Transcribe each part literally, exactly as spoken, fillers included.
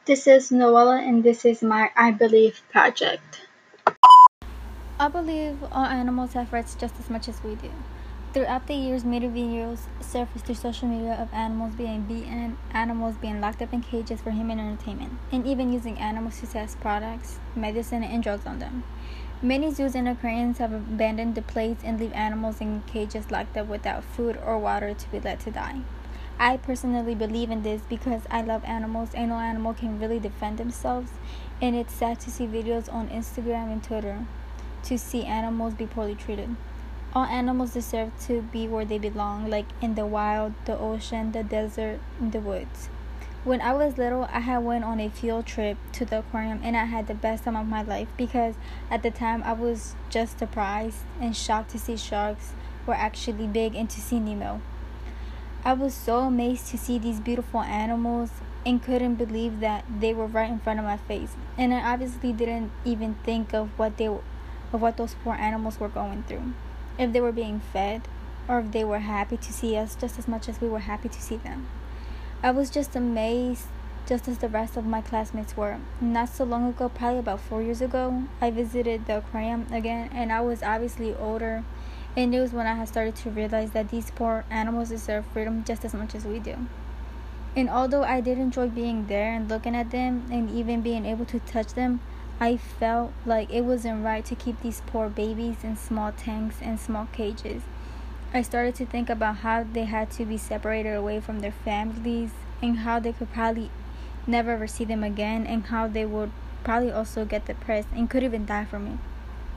This is Noella, and this is my I Believe project. I believe all animals have rights just as much as we do. Throughout the years, many videos surfaced through social media of animals being beaten, animals being locked up in cages for human entertainment, and even using animals to test products, medicine, and drugs on them. Many zoos and aquariums have abandoned the plates and leave animals in cages locked up without food or water to be let to die. I personally believe in this because I love animals and no animal can really defend themselves, and it's sad to see videos on Instagram and Twitter to see animals be poorly treated. All animals deserve to be where they belong, like in the wild, the ocean, the desert, and the woods. When I was little, I had went on a field trip to the aquarium and I had the best time of my life because at the time I was just surprised and shocked to see sharks were actually big and to see Nemo. I was so amazed to see these beautiful animals and couldn't believe that they were right in front of my face. And I obviously didn't even think of what they of what those poor animals were going through. If they were being fed or if they were happy to see us just as much as we were happy to see them. I was just amazed just as the rest of my classmates were. Not so long ago, probably about four years ago, I visited the aquarium again and I was obviously older. And it was when I had started to realize that these poor animals deserve freedom just as much as we do. And although I did enjoy being there and looking at them and even being able to touch them, I felt like it wasn't right to keep these poor babies in small tanks and small cages. I started to think about how they had to be separated away from their families and how they could probably never ever see them again and how they would probably also get depressed and could even die from it.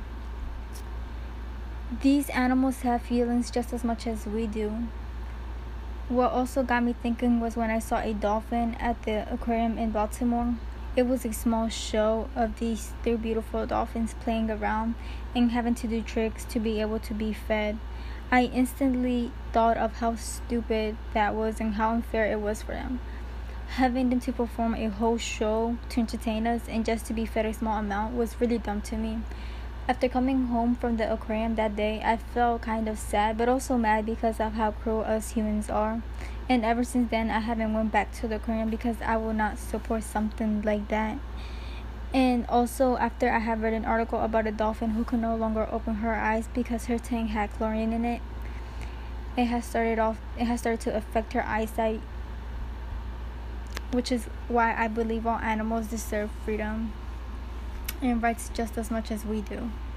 These animals have feelings just as much as we do. What also got me thinking was when I saw a dolphin at the aquarium in Baltimore. It was a small show of these three beautiful dolphins playing around and having to do tricks to be able to be fed. I instantly thought of how stupid that was and how unfair it was for them. Having them to perform a whole show to entertain us and just to be fed a small amount was really dumb to me. After coming home from the aquarium that day, I felt kind of sad but also mad because of how cruel us humans are. And ever since then, I haven't went back to the aquarium because I will not support something like that. And also, after I have read an article about a dolphin who can no longer open her eyes because her tank had chlorine in it, it has started off. It has started to affect her eyesight, which is why I believe all animals deserve freedom and rights just as much as we do.